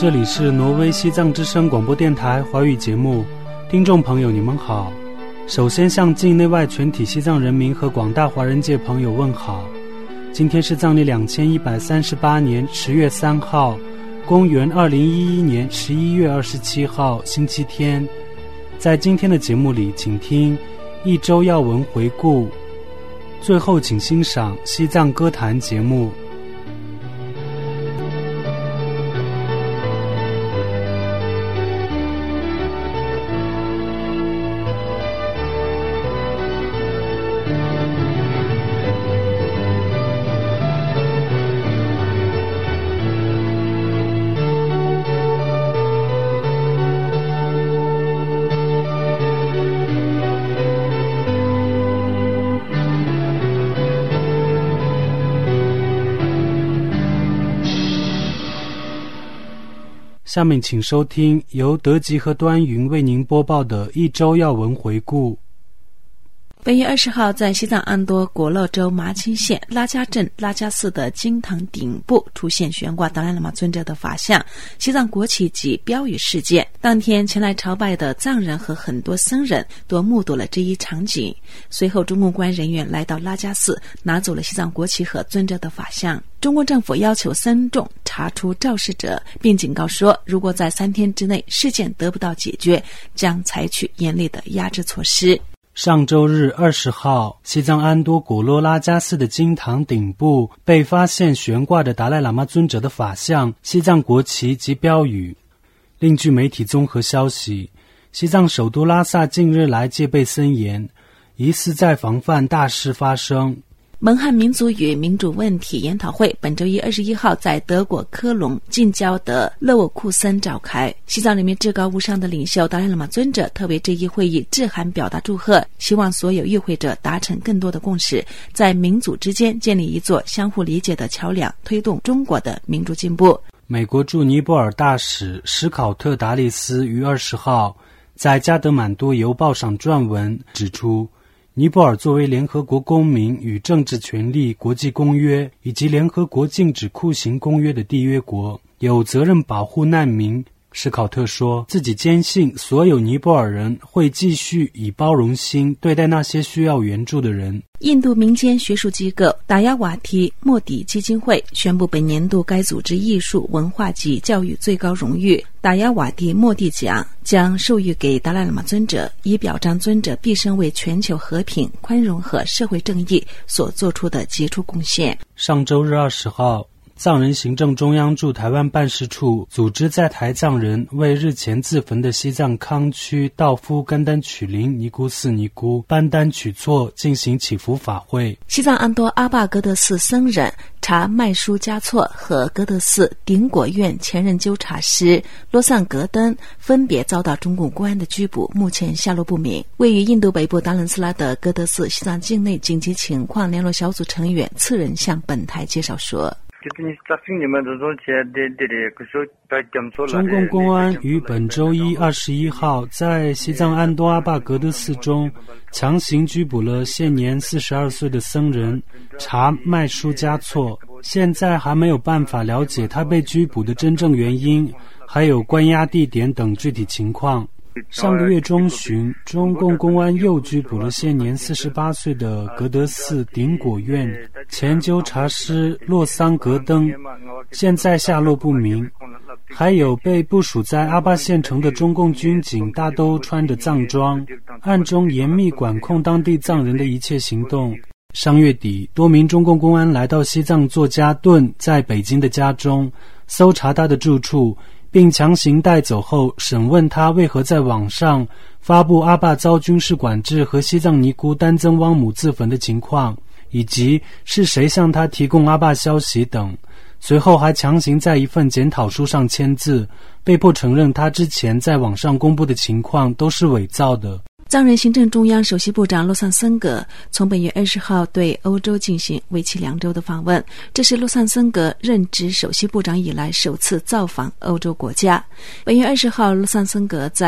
这里是挪威西藏之声广播电台华语节目，听众朋友你们好。首先向境内外全体西藏人民和广大华人界朋友问好。今天是藏历2138年10月3号，公元2011年11月27号星期天。在今天的节目里，请听一周要闻回顾，最后请欣赏西藏歌坛节目。下面请收听由德吉和端云为您播报的一周要闻回顾。 本月20号，在西藏安多果洛州麻青县拉加镇拉加寺的经堂顶部出现悬挂达赖喇嘛尊者的法像、西藏国旗及标语事件。当天前来朝拜的藏人和很多僧人都目睹了这一场景。随后中共公安人员来到拉加寺，拿走了西藏国旗和尊者的法像。中国政府要求僧众查出肇事者，并警告说，如果在3天之内事件得不到解决，将采取严厉的压制措施。 上周日20号，西藏安多果洛拉加寺的经堂顶部被发现悬挂着达赖喇嘛尊者的法像、西藏国旗及标语。另据媒体综合消息，西藏首都拉萨近日来戒备森严，疑似在防范大事发生。 蒙汉民族与民主问题研讨会本周一21号在德国科隆近郊的勒沃库森召开。西藏人民至高无上的领袖达赖喇嘛尊者特为这一会议致函表达祝贺，希望所有与会者达成更多的共识，在民族之间建立一座相互理解的桥梁，推动中国的民主进步。 美国驻尼泊尔大使史考特·达利斯于20号在加德满都邮报上撰文指出，尼泊尔作为联合国公民与政治权利国际公约以及联合国禁止酷刑公约的缔约国，有责任保护难民。史考特说，自己坚信所有尼泊尔人会继续以包容心对待那些需要援助的人。 印度民间学术机构达雅瓦提莫迪基金会宣布，本年度该组织艺术、文化及教育最高荣誉达雅瓦蒂莫蒂奖将授予给达赖喇嘛尊者，以表彰尊者毕生为全球和平、宽容和社会正义所做出的杰出贡献。 上周日20号，藏人行政中央驻台湾办事处组织在台藏人为日前自焚的西藏康区道夫甘丹曲林尼姑寺尼姑班丹曲措进行祈福法会。 西藏安多阿坝格德寺僧人查麦舒加措和格德寺顶果院前任纠察师罗桑格登分别遭到中共公安的拘捕，目前下落不明。位于印度北部达伦斯拉的格德寺西藏境内紧急情况联络小组成员次人向本台介绍说， 中共公安于本周一21号在西藏安多阿坝格德寺中强行拘捕了现年42岁的僧人查麦舒加措，现在还没有办法了解他被拘捕的真正原因，还有关押地点等具体情况。上个月中旬，中共公安又拘捕了现年48岁的格德寺顶果院前纠察师洛桑格登，现在下落不明。还有被部署在阿坝县城的中共军警大都穿着藏装，暗中严密管控当地藏人的一切行动。上月底，多名中共公安来到西藏作家顿在北京的家中，搜查他的住处，并强行带走后审问他为何在网上发布阿坝遭军事管制和西藏尼姑丹增汪姆自焚的情况，以及是谁向他提供阿坝消息等。随后还强行在一份检讨书上签字，被迫承认他之前在网上公布的情况都是伪造的。 藏人行政中央首席部长洛桑森格从本月20号对欧洲进行为期2周的访问，这是洛桑森格任职首席部长以来首次造访欧洲国家。本月20号，洛桑森格在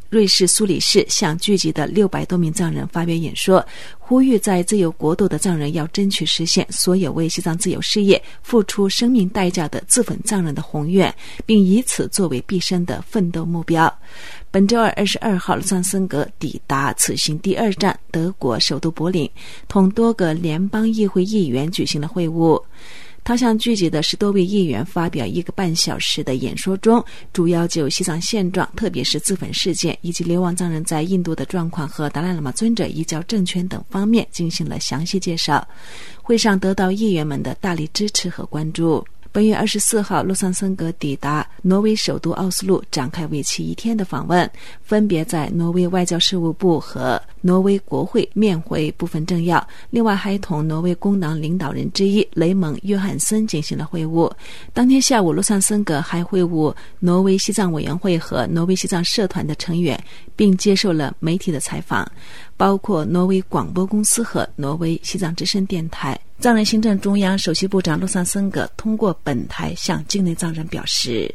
瑞士苏黎世向聚集的600多名藏人发表演说，呼吁在自由国度的藏人要争取实现所有为西藏自由事业付出生命代价的自焚藏人的宏愿，并以此作为毕生的奋斗目标。本周二22号，卢桑森格抵达此行第2站德国首都柏林，同多个联邦议会议员举行了会晤。他向聚集的10多位议员发表1个半小时的演说中，主要就西藏现状，特别是自焚事件以及流亡藏人在印度的状况和达赖喇嘛尊者移交政权等方面进行了详细介绍。会上得到议员们的大力支持和关注。本月24号，陆桑森格抵达挪威首都奥斯陆，展开为期1天的访问，分别在挪威外交事务部和挪威国会面会部分政要，另外还同挪威工党领导人之一雷蒙·约翰森进行了会晤。当天下午，陆桑森格还会晤挪威西藏委员会和挪威西藏社团的成员，并接受了媒体的采访，包括挪威广播公司和挪威西藏之声电台。藏人行政中央首席部长陆桑森格通过本台向境内藏人表示，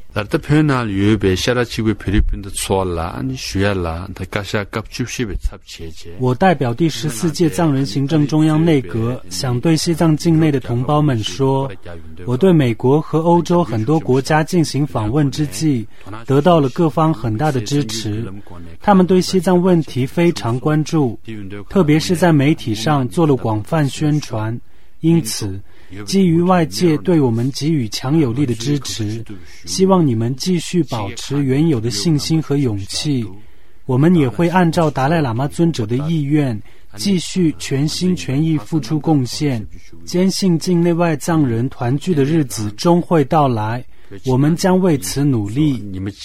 我代表第14届藏人行政中央内阁，想对西藏境内的同胞们说，我对美国和欧洲很多国家进行访问之际，得到了各方很大的支持，他们对西藏问题非常关注，特别是在媒体上做了广泛宣传。因此，基于外界对我们给予强有力的支持，希望你们继续保持原有的信心和勇气。我们也会按照达赖喇嘛尊者的意愿，继续全心全意付出贡献，坚信境内外藏人团聚的日子终会到来，我们将为此努力。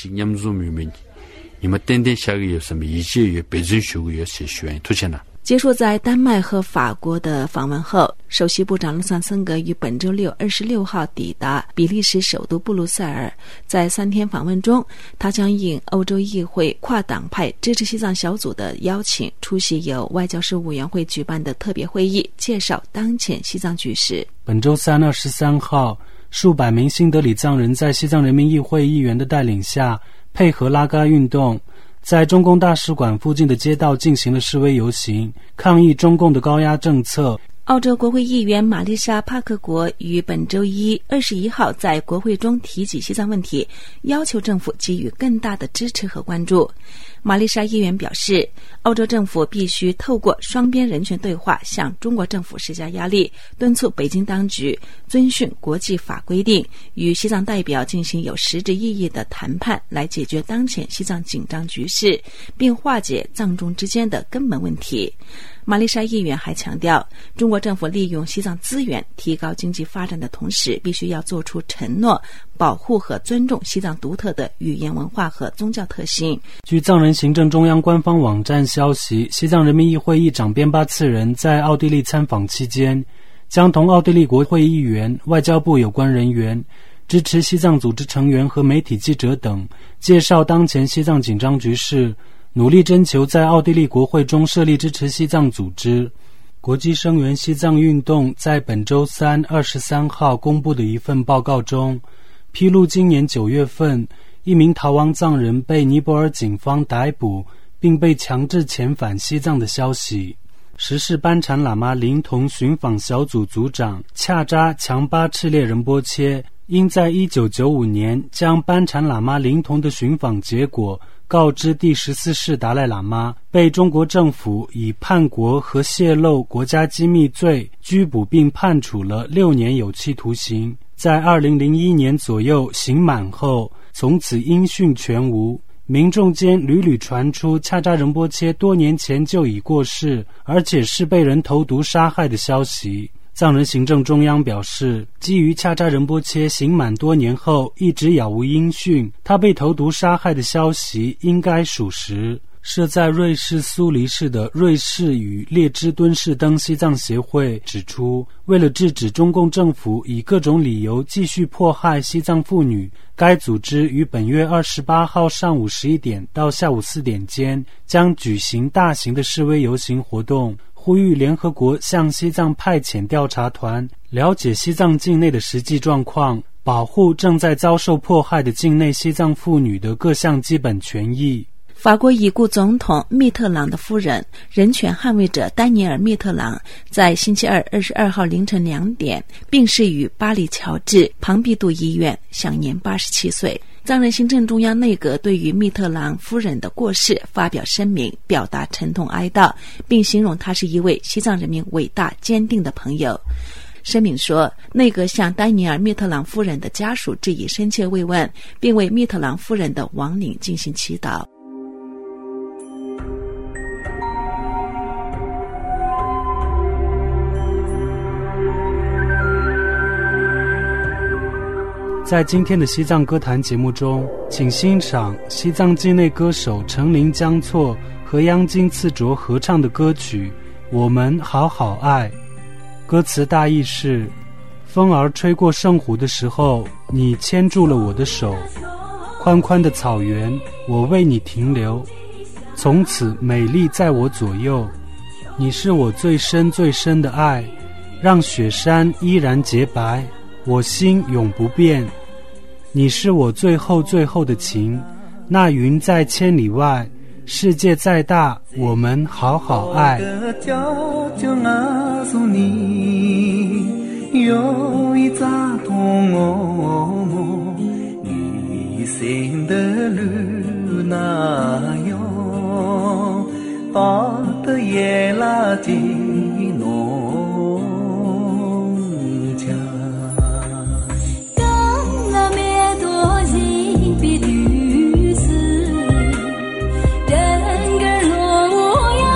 结束在丹麦和法国的访问后，首席部长陆桑森格于本周六26号抵达比利时首都布鲁塞尔。在3天访问中，他将应欧洲议会跨党派支持西藏小组的邀请，出席由外交事务委员会举办的特别会议，介绍当前西藏局势。 本周3、23号，数百名新德里藏人在西藏人民议会议员的带领下，配合拉嘎运动，在中共大使馆附近的街道进行了示威游行，抗议中共的高压政策。 澳洲国会议员玛丽莎·帕克国于本周一21号在国会中提及西藏问题，要求政府给予更大的支持和关注。玛丽莎议员表示，澳洲政府必须透过双边人权对话向中国政府施加压力，敦促北京当局遵循国际法规定，与西藏代表进行有实质意义的谈判，来解决当前西藏紧张局势，并化解藏中之间的根本问题。玛丽莎议员还强调，中国政府利用西藏资源提高经济发展的同时，必须要做出承诺，保护和尊重西藏独特的语言文化和宗教特性。 据藏人行政中央官方网站消息，西藏人民议会议长边巴次仁在奥地利参访期间，将同奥地利国会议员、外交部有关人员、支持西藏组织成员和媒体记者等介绍当前西藏紧张局势，努力征求在奥地利国会中设立支持西藏组织。国际声援西藏运动在本周3、23号公布的一份报告中，披露今年9月份，一名逃亡藏人被尼泊尔警方逮捕，并被强制遣返西藏的消息。时事班禅喇嘛灵童寻访小组组长恰扎强巴赤列仁波切，因在1995年将班禅喇嘛灵童的寻访结果告知第14世达赖喇嘛，被中国政府以叛国和泄露国家机密罪拘捕，并判处了6年有期徒刑。在2001年左右刑满后，从此音讯全无。民众间屡屡传出恰扎仁波切多年前就已过世，而且是被人投毒杀害的消息。藏人行政中央表示，基于恰扎仁波切刑满多年后一直杳无音讯，他被投毒杀害的消息应该属实。设在瑞士苏黎世的瑞士与列支敦士登西藏协会指出，为了制止中共政府以各种理由继续迫害西藏妇女，该组织于本月28号上午11点到下午4点间将举行大型的示威游行活动，呼吁联合国向西藏派遣调查团，了解西藏境内的实际状况，保护正在遭受迫害的境内西藏妇女的各项基本权益。 法国已故总统密特朗的夫人、人权捍卫者丹尼尔·密特朗在星期二22号凌晨2点病逝于巴黎乔治庞毕杜医院，享年87岁。藏人行政中央内阁对于密特朗夫人的过世发表声明，表达沉痛哀悼，并形容她是一位西藏人民伟大坚定的朋友。声明说，内阁向丹尼尔·密特朗夫人的家属致以深切慰问，并为密特朗夫人的亡灵进行祈祷。 在今天的西藏歌坛节目中，请欣赏西藏境内歌手成林江措和央金次卓合唱的歌曲《我们好好爱》。歌词大意是：风儿吹过圣湖的时候，你牵住了我的手，宽宽的草原，我为你停留，从此美丽在我左右，你是我最深最深的爱，让雪山依然洁白，我心永不变。你是我最后最后的情，那云在千里外，世界再大，我们好好爱。 有一扎同我们你心的路那样把的夜拉近农家当那面多心比绿丝人个路呀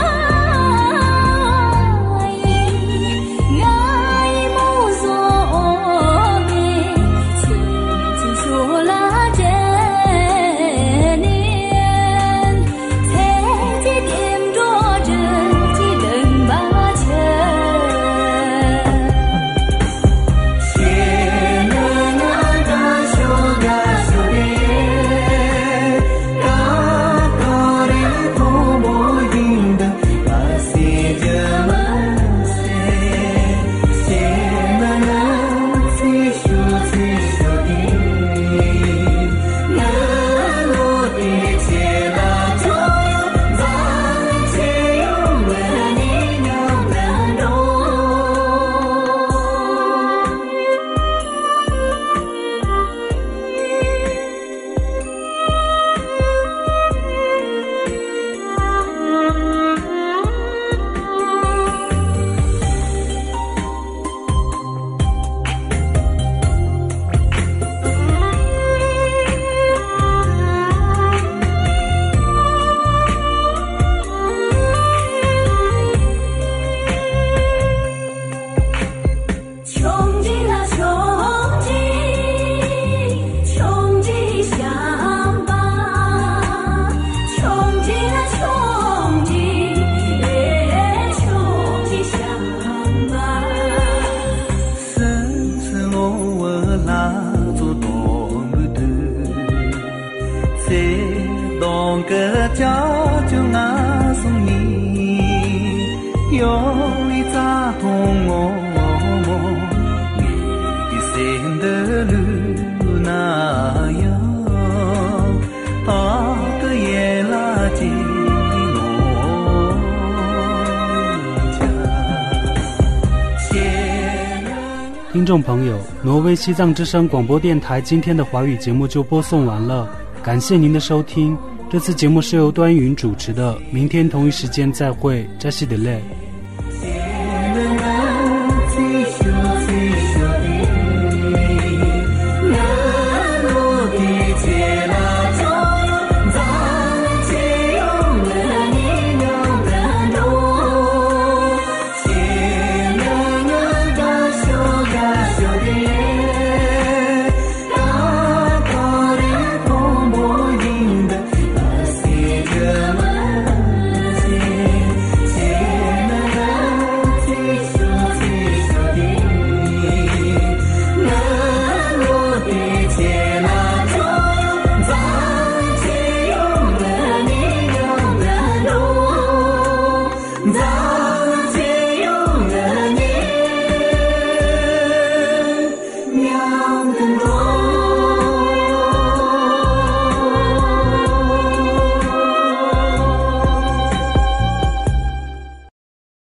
听众朋友，挪威西藏之声广播电台今天的华语节目就播送完了，感谢您的收听。这次节目是由端云主持的，明天同一时间再会，扎西德勒。